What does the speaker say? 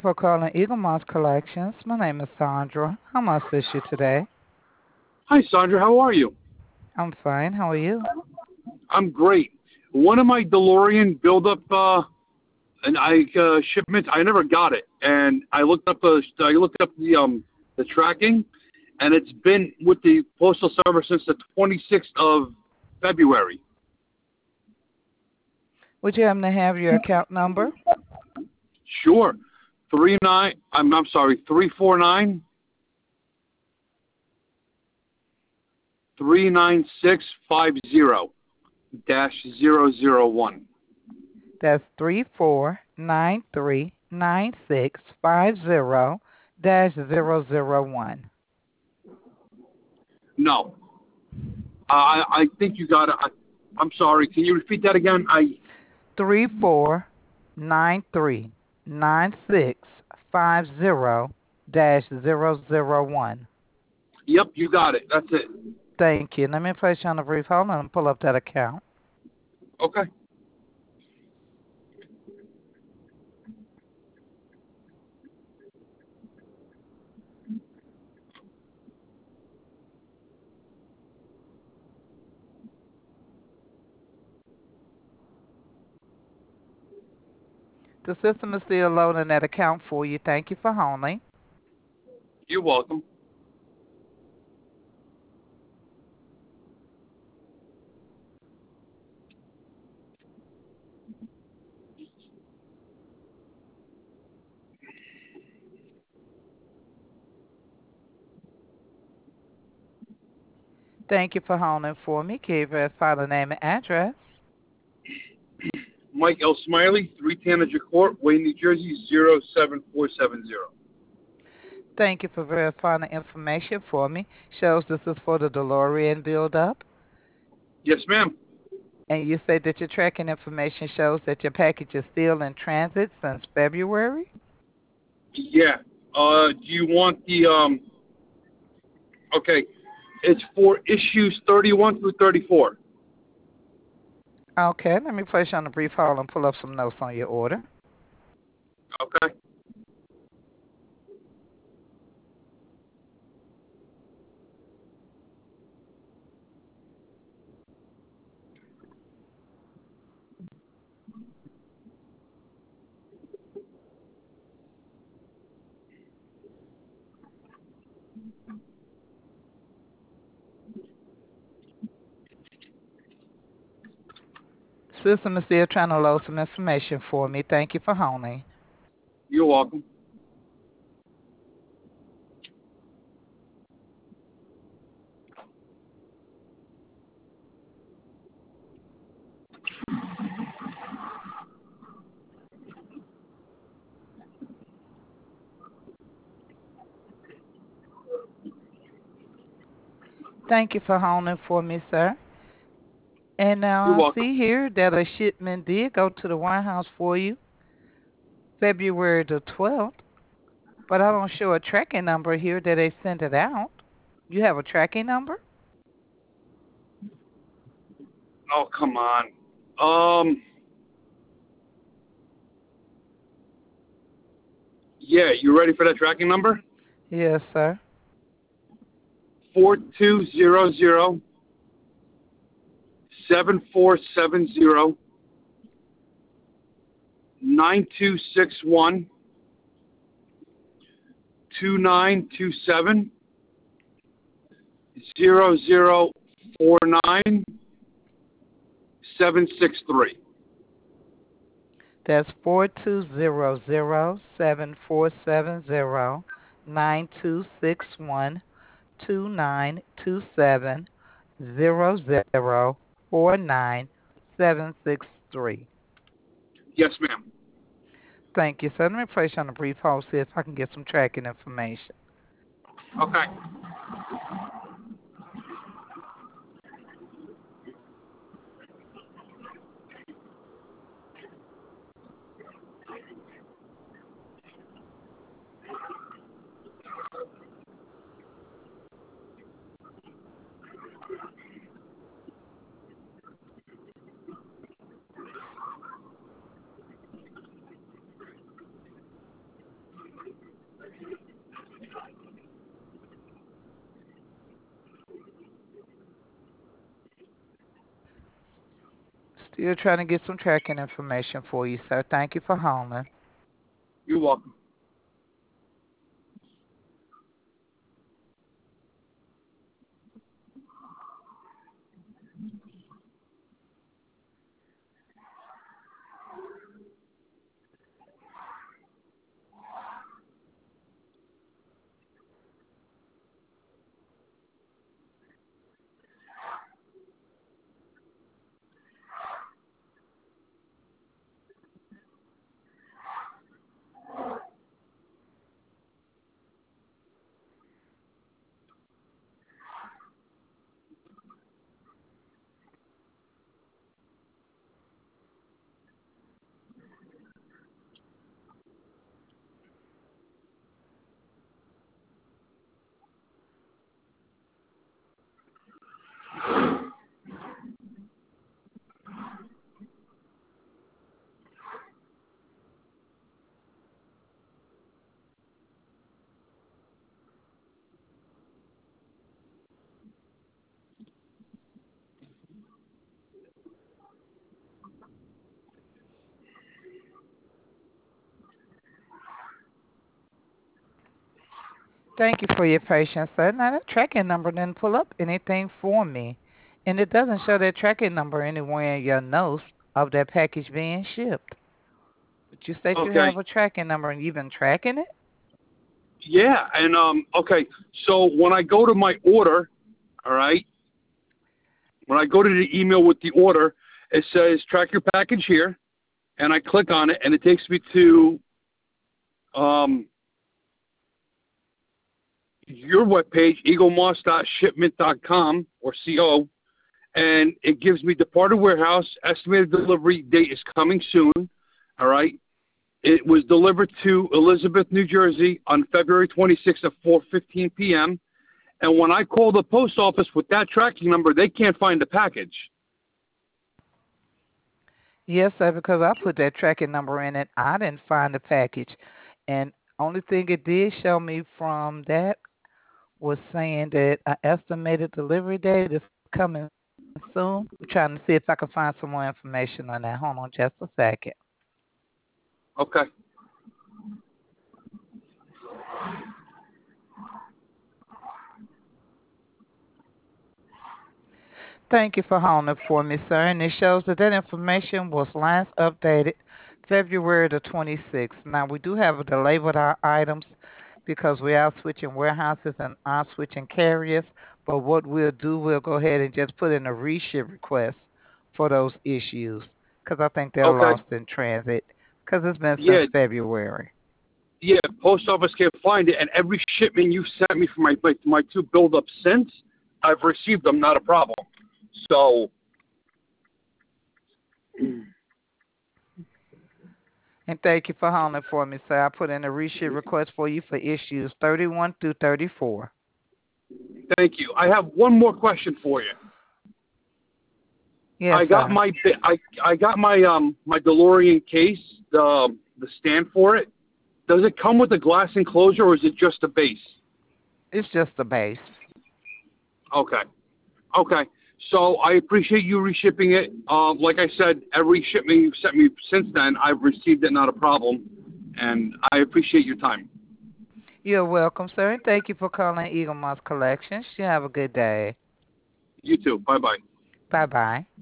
for calling Eagle Moss Collections. My name is Sandra. How may I assist you today? Hi, Sandra. How are you? I'm fine. How are you? I'm great. One of my DeLorean build-up shipments, I never got it, and I looked up the tracking, and it's been with the Postal Service since the 26th of February. Would you happen to have your account number? Sure, 349 39650 dash 001. That's 34939650-001. No, I think you got it. I'm sorry. Can you repeat that again? 34939650-001. Yep, you got it. That's it. Thank you. Let me place you on a brief hold and pull up that account. Okay. The system is still loading that account for you. Thank you for holding. You're welcome. Thank you for holding for me. Can you verify the name and address? Mike L. Smiley, 3 Tanager Court, Wayne, New Jersey, 07470. Thank you for verifying the information for me. Shows this is for the DeLorean build-up. Yes, ma'am. And you say that your tracking information shows that your package is still in transit since February? Yeah. Do you want okay. It's for issues 31 through 34. Okay, let me place you on a brief hold and pull up some notes on your order. Okay. System is still trying to load some information for me. Thank you for holding. You're welcome. Thank you for holding for me, sir. And now You're I welcome. see here that a shipment did go to the warehouse for you February the 12th, but I don't show a tracking number here that they sent it out. You have a tracking number? Oh, come on. Um, yeah, you ready for that tracking number? Yes, sir. 4200-747-009-2927-0049-763. That's 4200-747-02927-0049-763. Yes, ma'am. Thank you, sir. Let me place you on a brief hold, see if I can get some tracking information. Okay. Still trying to get some tracking information for you, sir. Thank you for holding. You're welcome. Thank you for your patience, sir. Now that tracking number didn't pull up anything for me. And it doesn't show that tracking number anywhere in your notes of that package being shipped. But you state you Okay. have a tracking number and you've been tracking it? Yeah, and okay. So when I go to my order, all right, when I go to the email with the order, it says track your package here, and I click on it, and it takes me to um, your webpage, eaglemoss.shipment.com or co, and it gives me departed warehouse, estimated delivery date is coming soon. All right. It was delivered to Elizabeth, New Jersey on February 26th at 4:15 p.m. And when I call the post office with that tracking number, they can't find the package. Yes, sir, because I put that tracking number in it. I didn't find the package. And only thing it did show me from that was saying that an estimated delivery date is coming soon. We're trying to see if I can find some more information on that. Hold on just a second. Okay. Thank you for holding for me, sir. And it shows that that information was last updated February the 26th. Now, we do have a delay with our items because we are switching warehouses and are switching carriers. But what we'll do, we'll go ahead and just put in a reship request for those issues because I think they're Okay. lost in transit because it's been since Yeah. February. Yeah. Post office can't find it, and every shipment you sent me for my two build-ups since, I've received them, not a problem. So, And thank you for holding for me, sir. I put in a reship request for you for issues 31 through 34. thank you. I have one more question for you. Yes, I got sir. my I got my DeLorean case, the stand for it. Does it come with a glass enclosure, or is it just a base? It's just the base. Okay. Okay. So I appreciate you reshipping it. Like I said, every shipment you've sent me since then, I've received it, not a problem. And I appreciate your time. You're welcome, sir, and thank you for calling Eagle Moss Collections. You have a good day. You too. Bye bye. Bye bye.